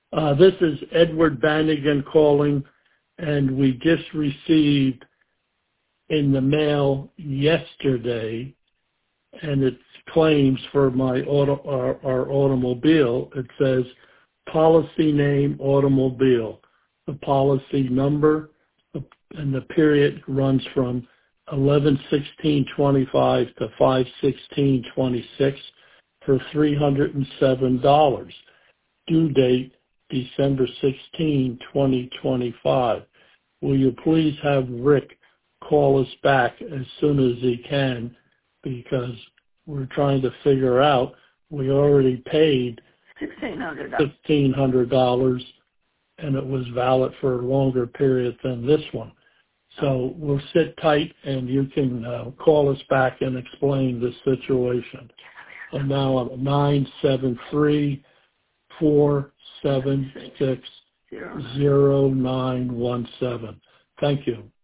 This is Edward Bannigan calling, and we just received in the mail yesterday, and it's claims for my our automobile. It says policy name automobile. The policy number and the period runs from 11/16/25 to 5/16/26 for $307. Due date December 16, 2025. Will you please have Rick call us back as soon as he can, because we're trying to figure out, we already paid $1,500 and it was valid for a longer period than this one. So we'll sit tight and you can call us back and explain the situation. And now I'm 973-476-0917. Thank you.